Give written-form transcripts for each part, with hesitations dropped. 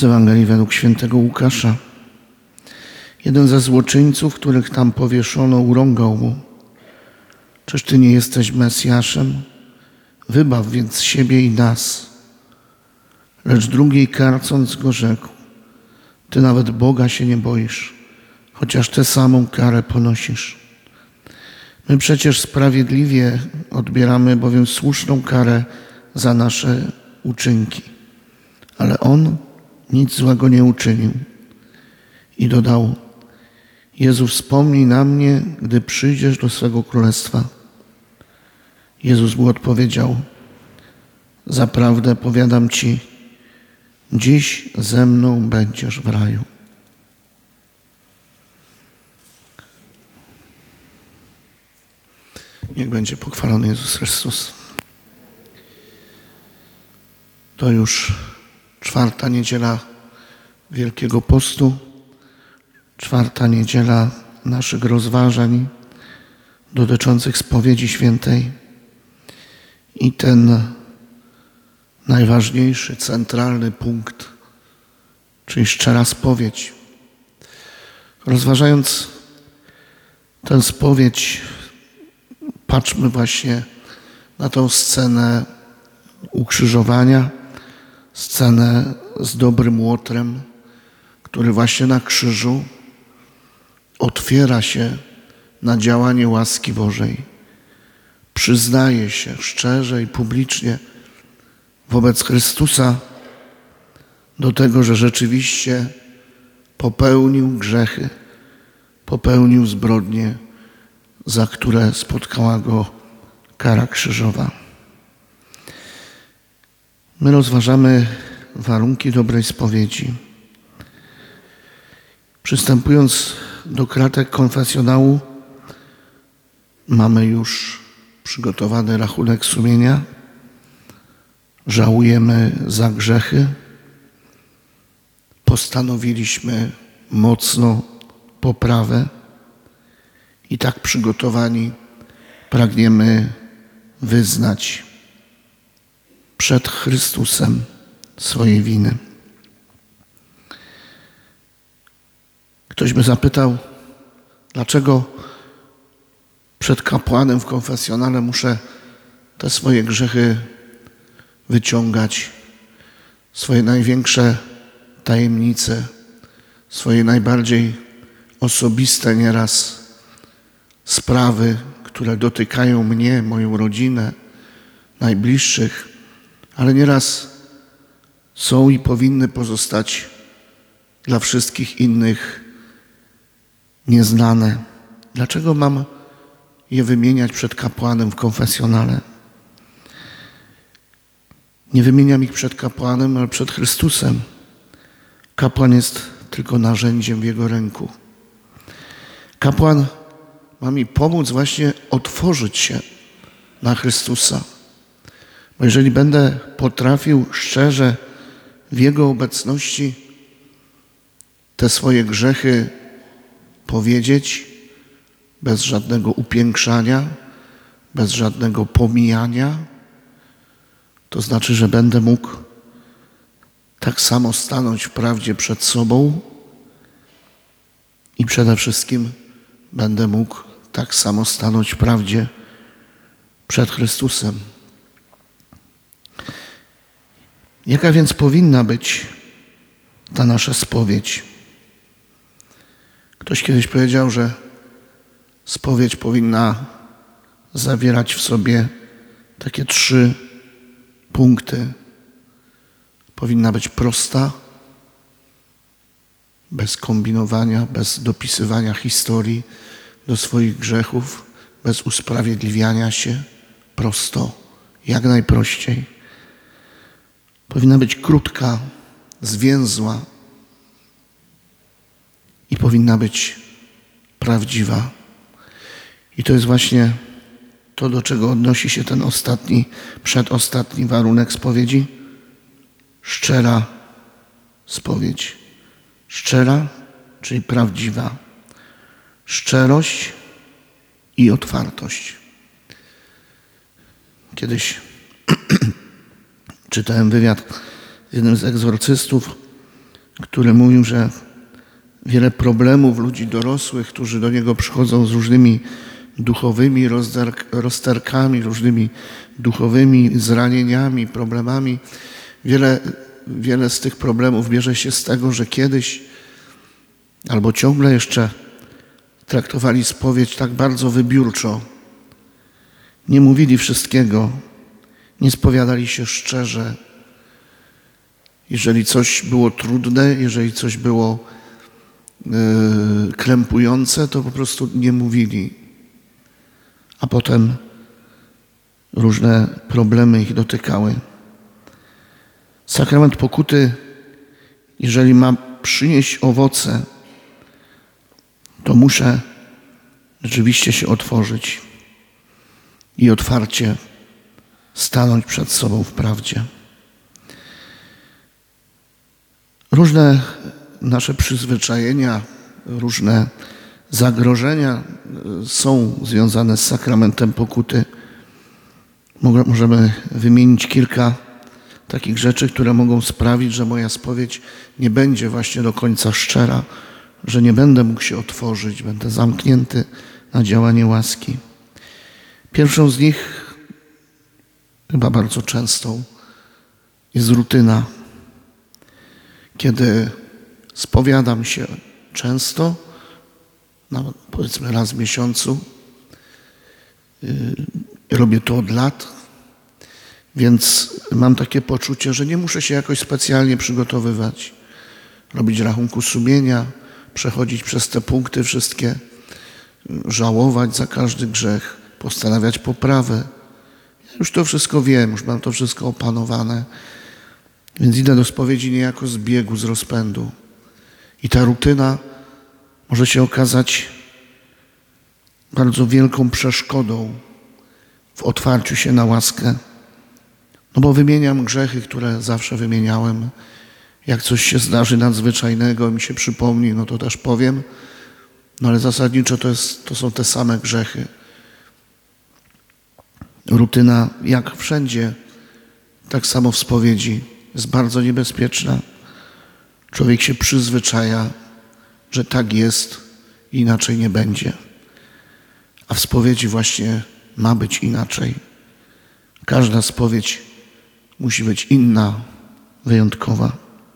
Z Ewangelii według świętego Łukasza. Jeden ze złoczyńców, których tam powieszono, urągał mu: czyż Ty nie jesteś Mesjaszem? Wybaw więc siebie i nas. Lecz drugi, karcąc go, rzekł: Ty nawet Boga się nie boisz, chociaż tę samą karę ponosisz. My przecież sprawiedliwie odbieramy bowiem słuszną karę za nasze uczynki. Ale on nic złego nie uczynił. I dodał: Jezu, wspomnij na mnie, gdy przyjdziesz do swego królestwa. Jezus mu odpowiedział: Zaprawdę powiadam Ci, dziś ze mną będziesz w raju. Niech będzie pochwalony Jezus Chrystus. To już 4. niedziela Wielkiego Postu, 4. niedziela naszych rozważań dotyczących spowiedzi świętej i ten najważniejszy, centralny punkt, czyli szczera spowiedź. Rozważając tę spowiedź, patrzmy właśnie na tą scenę ukrzyżowania, scenę z dobrym łotrem, który właśnie na krzyżu otwiera się na działanie łaski Bożej. Przyznaje się szczerze i publicznie wobec Chrystusa do tego, że rzeczywiście popełnił grzechy, popełnił zbrodnie, za które spotkała go kara krzyżowa. My rozważamy warunki dobrej spowiedzi. Przystępując do kratek konfesjonału, mamy już przygotowany rachunek sumienia, żałujemy za grzechy, postanowiliśmy mocno poprawę i tak przygotowani pragniemy wyznać przed Chrystusem swoje winy. Ktoś by zapytał, dlaczego przed kapłanem w konfesjonale muszę te swoje grzechy wyciągać, swoje największe tajemnice, swoje najbardziej osobiste nieraz sprawy, które dotykają mnie, moją rodzinę, najbliższych, ale nieraz są i powinny pozostać dla wszystkich innych nieznane. Dlaczego mam je wymieniać przed kapłanem w konfesjonale? Nie wymieniam ich przed kapłanem, ale przed Chrystusem. Kapłan jest tylko narzędziem w Jego ręku. Kapłan ma mi pomóc właśnie otworzyć się na Chrystusa. Bo jeżeli będę potrafił szczerze w Jego obecności te swoje grzechy powiedzieć, bez żadnego upiększania, bez żadnego pomijania, to znaczy, że będę mógł tak samo stanąć w prawdzie przed sobą i przede wszystkim będę mógł tak samo stanąć w prawdzie przed Chrystusem. Jaka więc powinna być ta nasza spowiedź? Ktoś kiedyś powiedział, że spowiedź powinna zawierać w sobie takie 3 punkty. Powinna być prosta, bez kombinowania, bez dopisywania historii do swoich grzechów, bez usprawiedliwiania się, prosto, jak najprościej. Powinna być krótka, zwięzła i powinna być prawdziwa. I to jest właśnie to, do czego odnosi się ten przedostatni warunek spowiedzi. Szczera spowiedź. Szczera, czyli prawdziwa. Szczerość i otwartość. Kiedyś czytałem wywiad z jednym z egzorcystów, który mówił, że wiele problemów ludzi dorosłych, którzy do niego przychodzą z różnymi duchowymi rozterkami, różnymi duchowymi zranieniami, problemami. Wiele z tych problemów bierze się z tego, że kiedyś albo ciągle jeszcze traktowali spowiedź tak bardzo wybiórczo. Nie mówili wszystkiego, nie spowiadali się szczerze. Jeżeli coś było trudne, jeżeli coś było krępujące, to po prostu nie mówili. A potem różne problemy ich dotykały. Sakrament pokuty, jeżeli ma przynieść owoce, to muszę rzeczywiście się otworzyć i otwarcie stanąć przed sobą w prawdzie. Różne nasze przyzwyczajenia, różne zagrożenia są związane z sakramentem pokuty. Możemy wymienić kilka takich rzeczy, które mogą sprawić, że moja spowiedź nie będzie właśnie do końca szczera, że nie będę mógł się otworzyć, będę zamknięty na działanie łaski. Pierwszą z nich, chyba bardzo częstą, jest rutyna. Kiedy spowiadam się często, powiedzmy raz w miesiącu, robię to od lat, więc mam takie poczucie, że nie muszę się jakoś specjalnie przygotowywać, robić rachunku sumienia, przechodzić przez te punkty wszystkie, żałować za każdy grzech, postanawiać poprawę. Ja już to wszystko wiem, już mam to wszystko opanowane, więc idę do spowiedzi niejako z biegu, z rozpędu. I ta rutyna może się okazać bardzo wielką przeszkodą w otwarciu się na łaskę. No bo wymieniam grzechy, które zawsze wymieniałem. Jak coś się zdarzy nadzwyczajnego, mi się przypomni, no to też powiem. No ale zasadniczo to są te same grzechy. Rutyna, jak wszędzie, tak samo w spowiedzi, jest bardzo niebezpieczna. Człowiek się przyzwyczaja, że tak jest i inaczej nie będzie. A w spowiedzi właśnie ma być inaczej. Każda spowiedź musi być inna, wyjątkowa.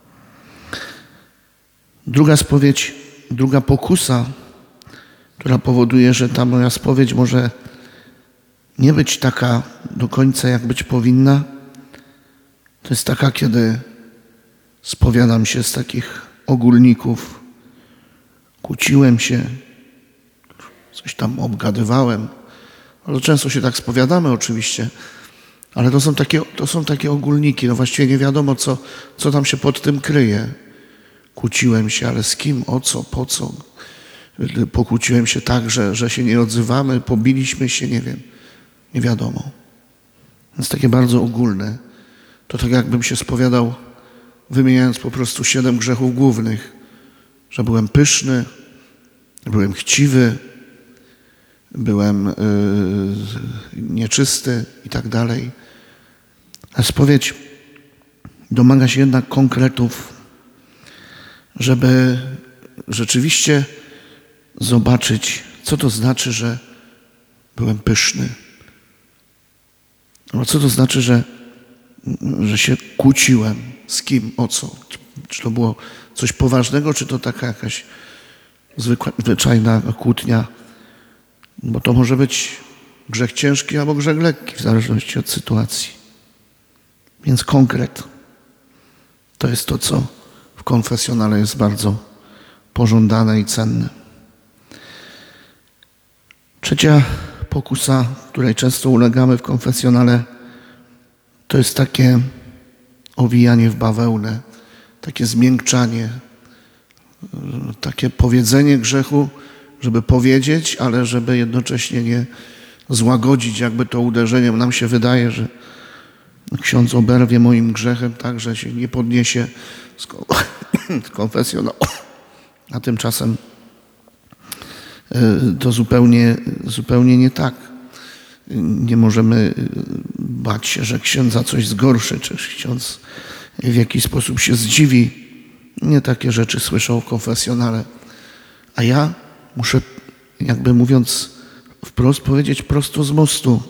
Druga spowiedź, druga pokusa, która powoduje, że ta moja spowiedź może nie być taka do końca, jak być powinna, to jest taka, kiedy spowiadam się z takich ogólników. Kłóciłem się, coś tam obgadywałem. Ale często się tak spowiadamy oczywiście, ale to są takie ogólniki. No właściwie nie wiadomo, co tam się pod tym kryje. Kłóciłem się, ale z kim, o co, po co? Pokłóciłem się tak, że się nie odzywamy, pobiliśmy się, nie wiem. Nie wiadomo. Więc takie bardzo ogólne. To tak jakbym się spowiadał, wymieniając po prostu 7 grzechów głównych. Że byłem pyszny, byłem chciwy, byłem nieczysty i tak dalej. A spowiedź domaga się jednak konkretów, żeby rzeczywiście zobaczyć, co to znaczy, że byłem pyszny. No co to znaczy, że się kłóciłem? Z kim? O co? Czy to było coś poważnego, czy to taka jakaś zwyczajna kłótnia? Bo to może być grzech ciężki albo grzech lekki, w zależności od sytuacji. Więc konkret to jest to, co w konfesjonale jest bardzo pożądane i cenne. Trzecia pokusa, której często ulegamy w konfesjonale, to jest takie owijanie w bawełnę, takie zmiękczanie, takie powiedzenie grzechu, żeby powiedzieć, ale żeby jednocześnie nie złagodzić jakby to uderzeniem. Nam się wydaje, że ksiądz oberwie moim grzechem tak, że się nie podniesie z konfesjonału. A tymczasem to zupełnie nie tak. Nie możemy bać się, że księdza coś zgorszy, czy ksiądz w jakiś sposób się zdziwi Nie takie rzeczy słyszał w konfesjonale. A ja muszę, jakby mówiąc wprost, powiedzieć prosto z mostu.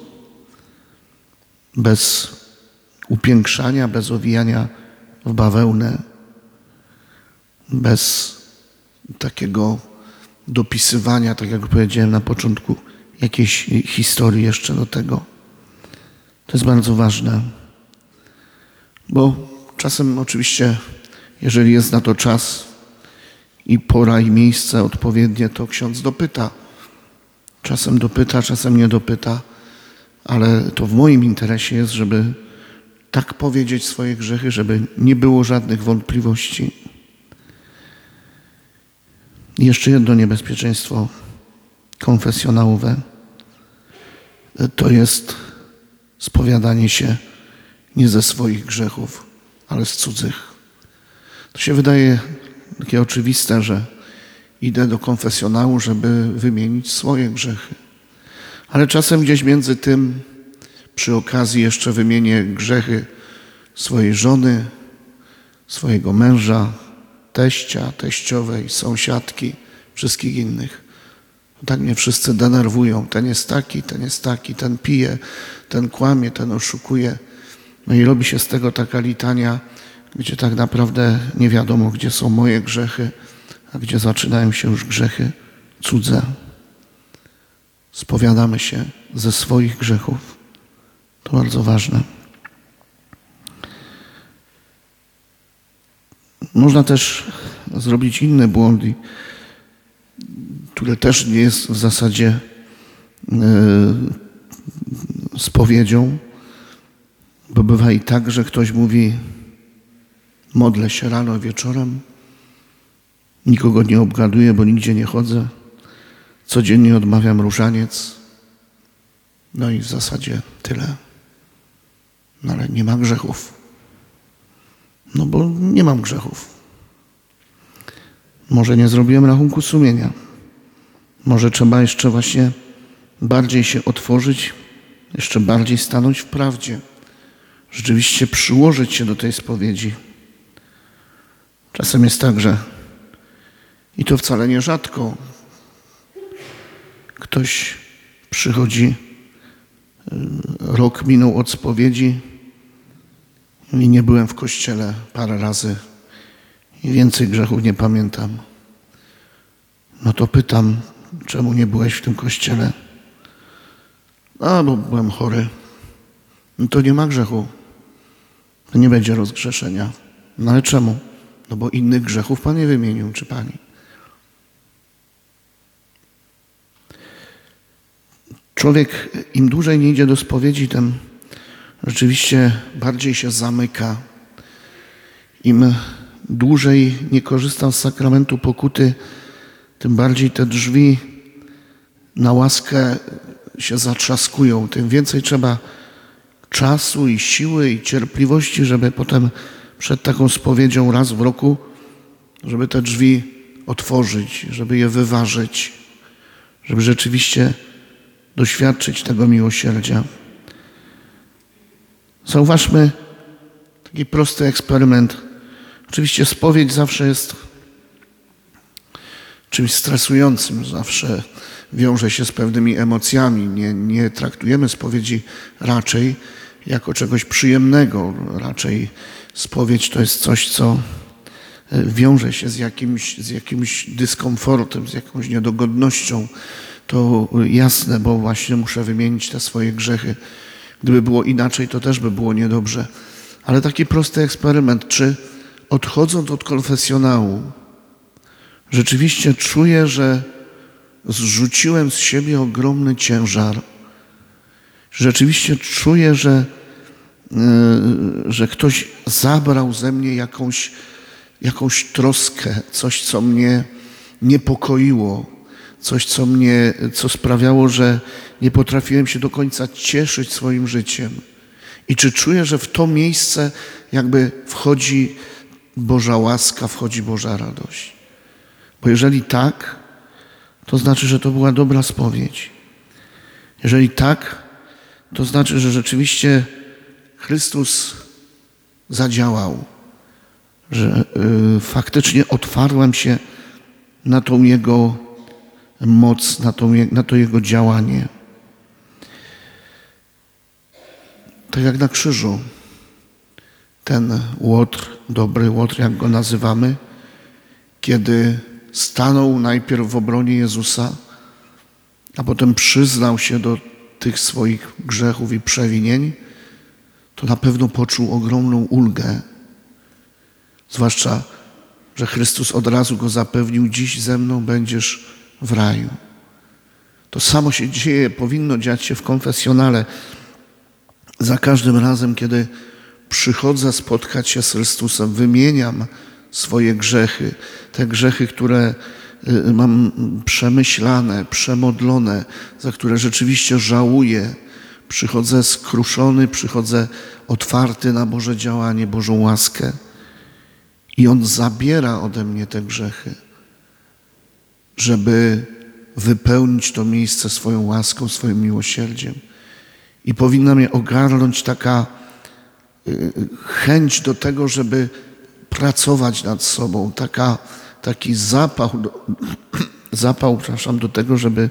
Bez upiększania, bez owijania w bawełnę, bez takiego dopisywania, tak jak powiedziałem na początku, jakiejś historii jeszcze do tego. To jest bardzo ważne, bo czasem oczywiście, jeżeli jest na to czas i pora i miejsce odpowiednie, to ksiądz dopyta. Czasem dopyta, czasem nie dopyta, ale to w moim interesie jest, żeby tak powiedzieć swoje grzechy, żeby nie było żadnych wątpliwości. I jeszcze jedno niebezpieczeństwo konfesjonałowe to jest spowiadanie się nie ze swoich grzechów, ale z cudzych. To się wydaje takie oczywiste, że idę do konfesjonału, żeby wymienić swoje grzechy. Ale czasem gdzieś między tym przy okazji jeszcze wymienię grzechy swojej żony, swojego męża, teścia, teściowej, sąsiadki, wszystkich innych. Tak mnie wszyscy denerwują. Ten jest taki, ten pije, ten kłamie, ten oszukuje. No i robi się z tego taka litania, gdzie tak naprawdę nie wiadomo, gdzie są moje grzechy, a gdzie zaczynają się już grzechy cudze. Spowiadamy się ze swoich grzechów. To bardzo ważne. Można też zrobić inne błędy, które też nie jest w zasadzie spowiedzią, bo bywa i tak, że ktoś mówi: modlę się rano, wieczorem, nikogo nie obgaduję, bo nigdzie nie chodzę, codziennie odmawiam różaniec, no i w zasadzie tyle. No ale nie ma grzechów. No bo nie mam grzechów. Może nie zrobiłem rachunku sumienia. Może trzeba jeszcze właśnie bardziej się otworzyć, jeszcze bardziej stanąć w prawdzie. Rzeczywiście przyłożyć się do tej spowiedzi. Czasem jest tak, że i to wcale nie rzadko ktoś przychodzi, rok minął od spowiedzi i nie byłem w kościele parę razy i więcej grzechów nie pamiętam. No to pytam, czemu nie byłeś w tym kościele? A, bo byłem chory. No to nie ma grzechu. To nie będzie rozgrzeszenia. No ale czemu? No bo innych grzechów Pan nie wymienił, czy Pani. Człowiek im dłużej nie idzie do spowiedzi, tym rzeczywiście bardziej się zamyka. Im dłużej nie korzystam z sakramentu pokuty, tym bardziej te drzwi na łaskę się zatrzaskują. Tym więcej trzeba czasu i siły i cierpliwości, żeby potem przed taką spowiedzią raz w roku, żeby te drzwi otworzyć, żeby je wyważyć, żeby rzeczywiście doświadczyć tego miłosierdzia. Zauważmy taki prosty eksperyment. Oczywiście spowiedź zawsze jest czymś stresującym, zawsze wiąże się z pewnymi emocjami. Nie traktujemy spowiedzi raczej jako czegoś przyjemnego. Raczej spowiedź to jest coś, co wiąże się z jakimś dyskomfortem, z jakąś niedogodnością. To jasne, bo właśnie muszę wymienić te swoje grzechy. Gdyby było inaczej, to też by było niedobrze. Ale taki prosty eksperyment, czy odchodząc od konfesjonału, rzeczywiście czuję, że zrzuciłem z siebie ogromny ciężar. Rzeczywiście czuję, że ktoś zabrał ze mnie jakąś troskę, coś, co mnie niepokoiło, coś, co sprawiało, że nie potrafiłem się do końca cieszyć swoim życiem. I czy czuję, że w to miejsce jakby wchodzi Boża łaska, wchodzi Boża radość? Bo jeżeli tak, to znaczy, że to była dobra spowiedź. Jeżeli tak, to znaczy, że rzeczywiście Chrystus zadziałał, że faktycznie otwarłem się na tą Jego moc, na to Jego działanie. Tak jak na krzyżu, ten Łotr, dobry Łotr, jak go nazywamy, kiedy stanął najpierw w obronie Jezusa, a potem przyznał się do tych swoich grzechów i przewinień, to na pewno poczuł ogromną ulgę. Zwłaszcza, że Chrystus od razu go zapewnił: dziś ze mną będziesz w raju. To samo się dzieje, powinno dziać się w konfesjonale. Za każdym razem, kiedy przychodzę spotkać się z Chrystusem, wymieniam swoje grzechy, te grzechy, które mam przemyślane, przemodlone, za które rzeczywiście żałuję. Przychodzę skruszony, przychodzę otwarty na Boże działanie, Bożą łaskę. I On zabiera ode mnie te grzechy, żeby wypełnić to miejsce swoją łaską, swoim miłosierdziem. I powinna mnie ogarnąć taka chęć do tego, żeby pracować nad sobą, taki zapał do tego, żeby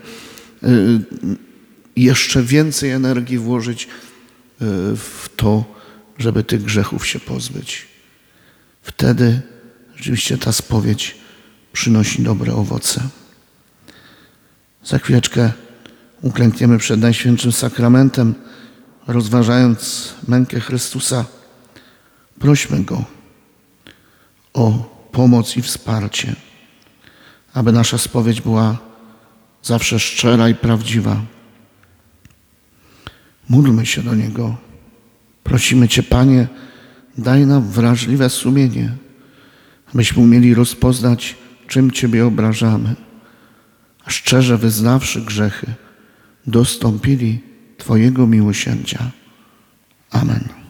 jeszcze więcej energii włożyć w to, żeby tych grzechów się pozbyć. Wtedy rzeczywiście ta spowiedź przynosi dobre owoce. Za chwileczkę uklękniemy przed Najświętszym Sakramentem, rozważając mękę Chrystusa. Prośmy Go o pomoc i wsparcie, aby nasza spowiedź była zawsze szczera i prawdziwa. Módlmy się do Niego. Prosimy Cię, Panie, daj nam wrażliwe sumienie, abyśmy umieli rozpoznać, czym Ciebie obrażamy, a szczerze wyznawszy grzechy, dostąpili Twojego miłosierdzia. Amen.